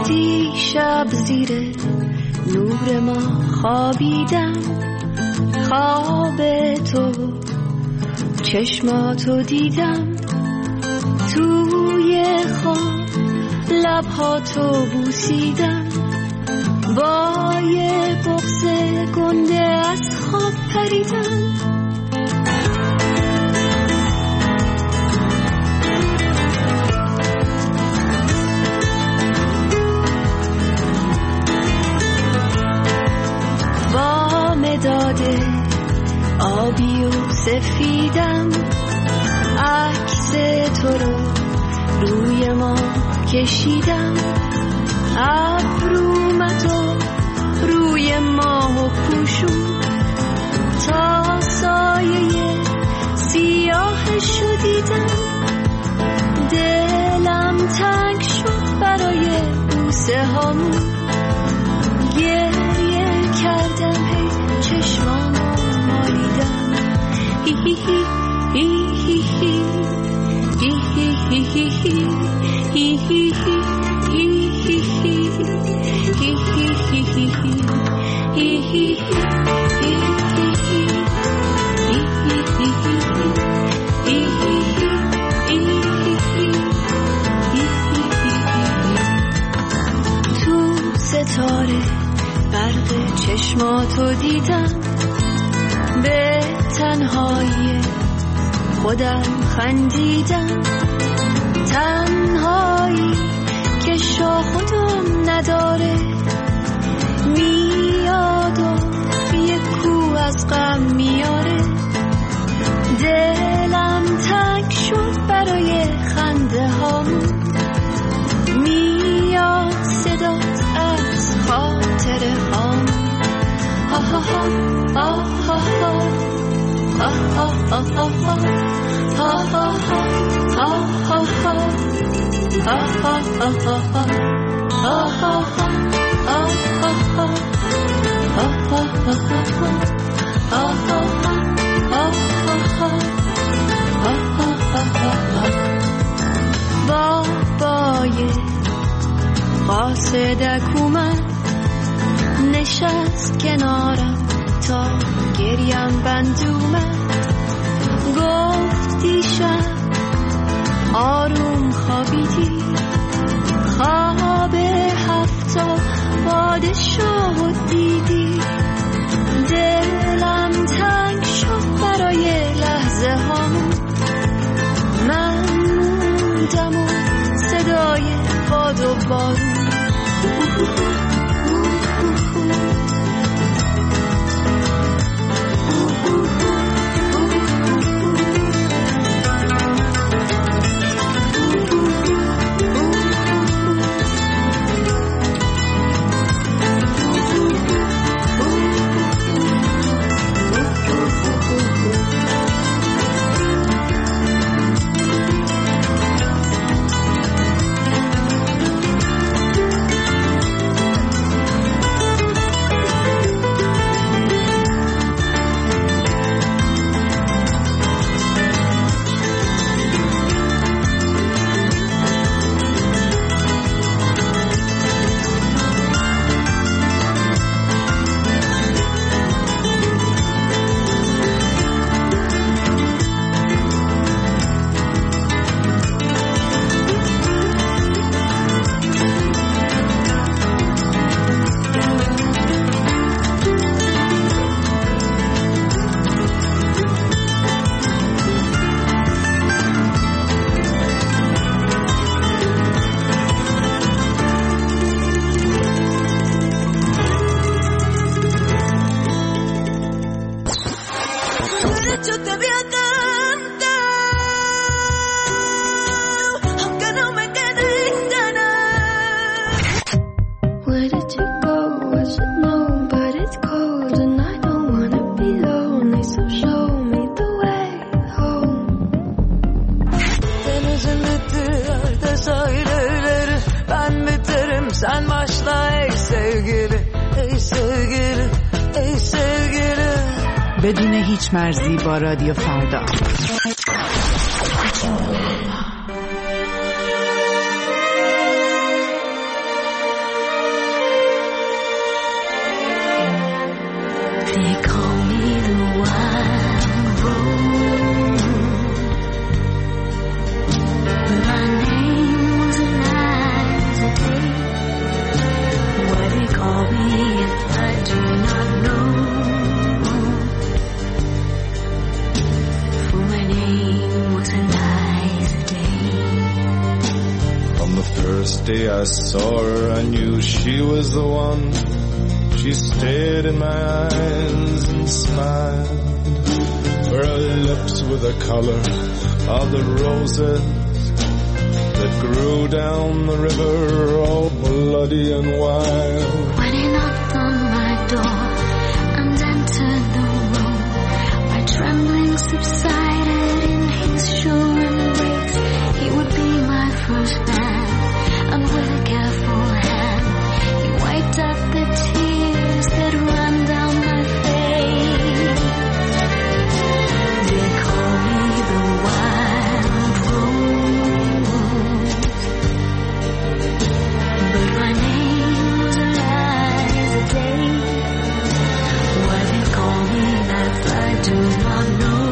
دیشب زیر نور ما خوابیدم، خواب تو چشماتو دیدم، توی خواب لبهاتو بوسیدم، با یه بغض گنده از خواب پریدم. با مداد آبی و سفیدم عکس تو رو روی ما کشیدم، ابرومتو روی ماه پوشون تا سایه سیاهشو دیدم، دلم تنگ شد برای بوسه هامون، گریه کردم هی چشمامو مالیدم، هی هی هی هی هی هی هی هی هی تو ستاره برق چشماتو دیدم، به تنهایی خودم خندیدم، تنهایی که شاخ و دم نداره، میاد و یه کو از غم میاره، دلم تنگ شد برای خنده هامون، میاد صدات از خاطره هامون، ها ها ها ها ها ها ها ها بابای قاصدک اومد نشست کنارم تا گریم بند اومد، گفت دیشب آروم خوابیدی، خواب هفتا پادشاه دیدی، دلم تنگ شد برای لحظه هامون، من موندم و صدای باد و بارون، sen başla ey sevgili, ey sevgili, ey sevgili. بدون هیچ مرزی با رادیو فردا. the first day I saw her, I knew she was the one. She stared in my eyes and smiled. Her lips were the color of the roses that grew down the river, all bloody and wild. When he knocked on my door and entered the room, my trembling subsided in his sure embrace. He would be my first man, and with a careful hand he wiped up the tears that ran down my face. They call me the wild rose, but my name was Eliza Day. Why they call me that I do not know,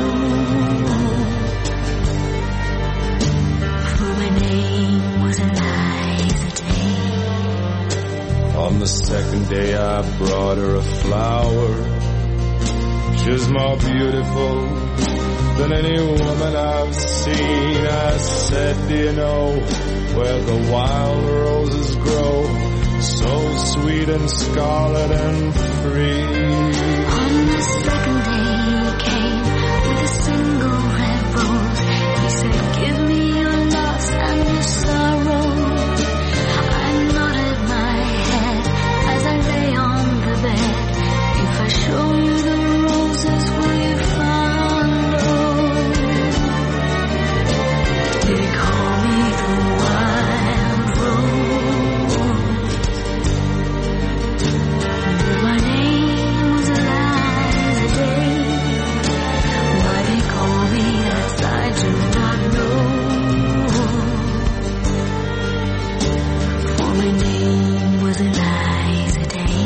for my name was Eliza Day. On the second day I brought her a flower. She was more beautiful than any woman I've seen. I said, do you know where the wild roses grow, so sweet and scarlet and free? On the second day he came with a single red rose. He said, give me your loss and your sorrow. I nodded my head as I lay on the bed. If I show you the roses, will you follow? They call me the wild rose, but my name was Eliza Day. Why they call me that I do not know, for my name was Eliza Day.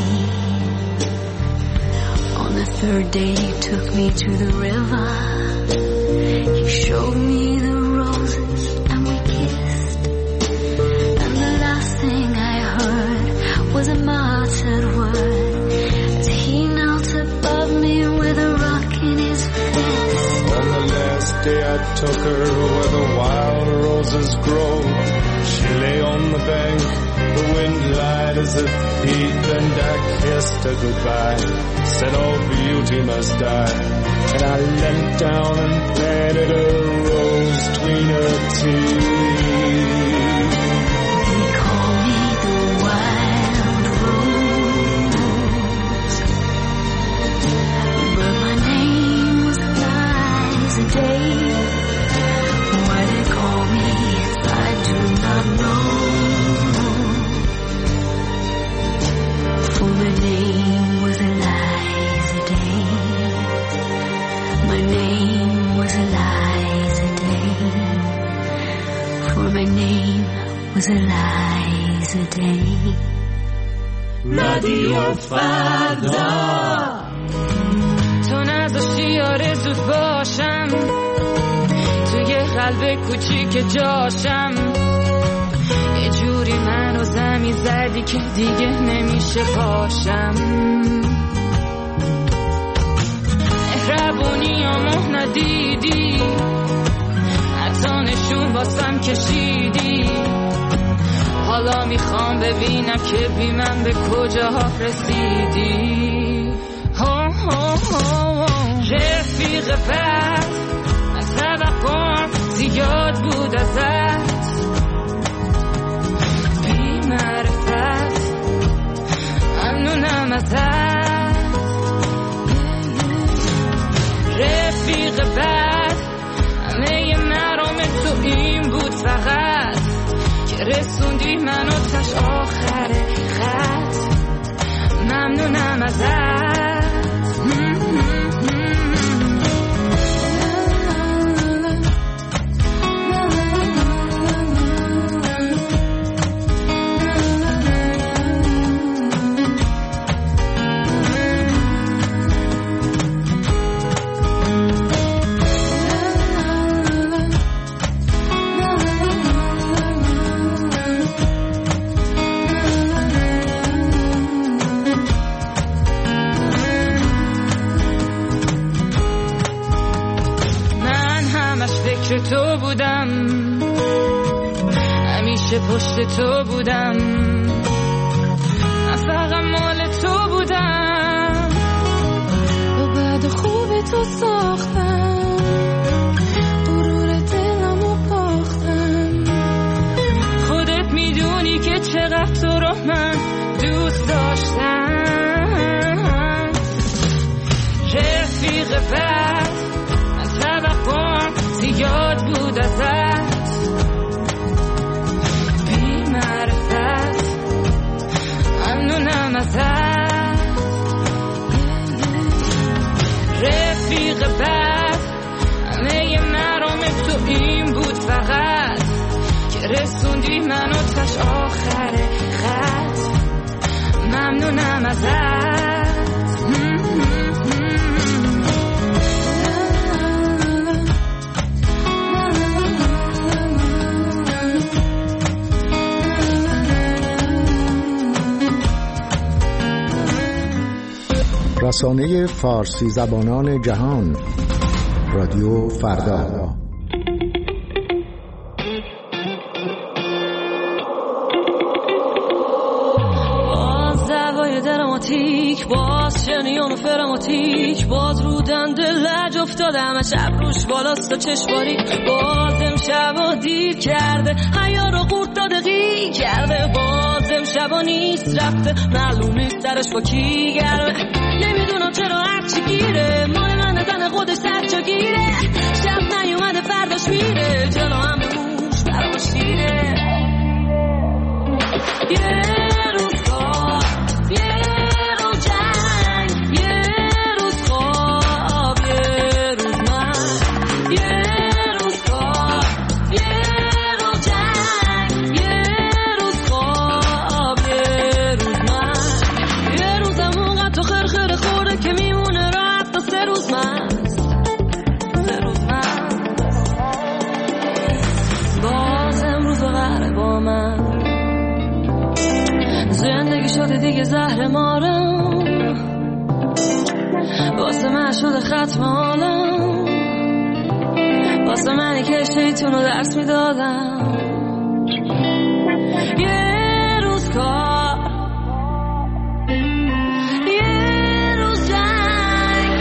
On the third day he took me to the river. He showed me the roses and we kissed. And the last thing I heard was a muttered word as he knelt above me with a rock in his fist. On the last day I took her where the wild roses grow. She lay on the bank, the wind lied as a heat, and I kissed her goodbye. Said all beauty must die, and I leant down and planted a rose between her teeth. They call me the wild rose, but my name was Eliza Day. Why they call me I do not know, for my name was Eliza Day. My name was Eliza Day, for my name was Eliza Day. رادیو فردا. تو نذاشتی آرزوت باشم، توی قلب کوچیک جاشم، یه جوری منو زمین زدی که دیگه نمیشه پاشم. مهربونیامو ندیدی، حتی نشون واسم کشیدی. حالا میخوام ببینم که بی من به کجاها رسیدی. رفیق بد، از توقعم زیاد بود ازت، بی معرفت ممنونم ازت. رفیق بد، همه مرام تو این بود فقط، که رسوندی منو تاش آخر خط. ممنونم ازت. همیشه پشت تو بودم، من فقط مال تو بودم، با بعد خوب تو ساختم، غرور دلمو باختم. خودت میدونی که چقدر تو رو من دوست داشتم. رفیق بد من توقعم زیاد بود ازت، بی معرفت ممنونم ازت. رفیق بد همه مرام تو این بود فقط که رسوندی منو تاش آخر خط، ممنونم ازت. رسانه فارسی زبانان جهان، رادیو فردا. باز دوای دراماتیک، باز شنیون و فراماتیک، باز رو دنده لج افتادم، شب روش بالاست و چشماری، باز امشبا دیر کرده حیا رو قورت داده غیر کرده، باز امشبا نیست رفته معلوم نیست سرش با کی گرمه، نمیدونم چرا هرچی گیره مال من زن خودش سرچا گیره، شب نیومده فرداش میره جلو هم بموش براش دیره. یه روز کار، یه روز جنگ، یه روز خواب، یه روز من، یه روز کار، یه روز جنگ، یه روز خواب، یه روز من، یه روزم اونقدر تو خرخره خورده که میمونه راحت تا 3 روز من، 3 روز من. باز امروز قهره با من، زندگی شده دیگه زهر مارم، واسه من شده ختم حالم، واسه منی که شیطون رو درس میدادم. یه روز کار، یه روز جنگ،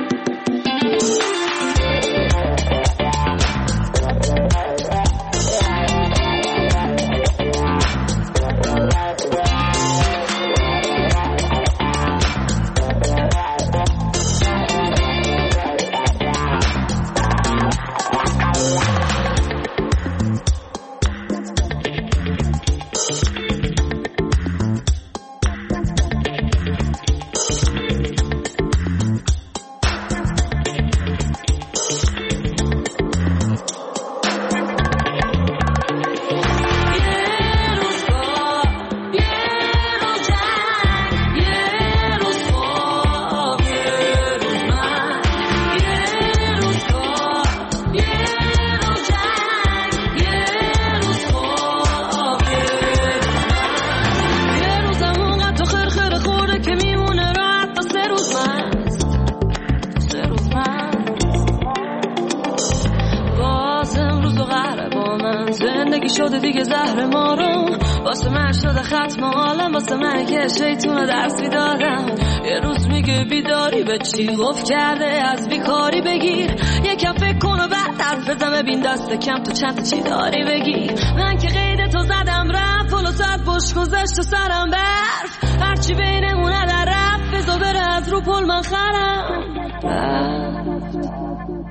زندگی شده دیگه زهر مارم، واسه من شده ختم حالم، واسه من که شیطون درسی دادم. یه روز میگه بیداری به چی گفت کرده از بیکاری بگیر، یکم فکر کن و بعد حرف بزن ببین دست کم تو چند چی داری بگیر. من که قید تو زدم رفت پلو ساعت بش گذشت و سرم برف، هرچی بینمونه در رفت بزا بره از رو پل من خرم.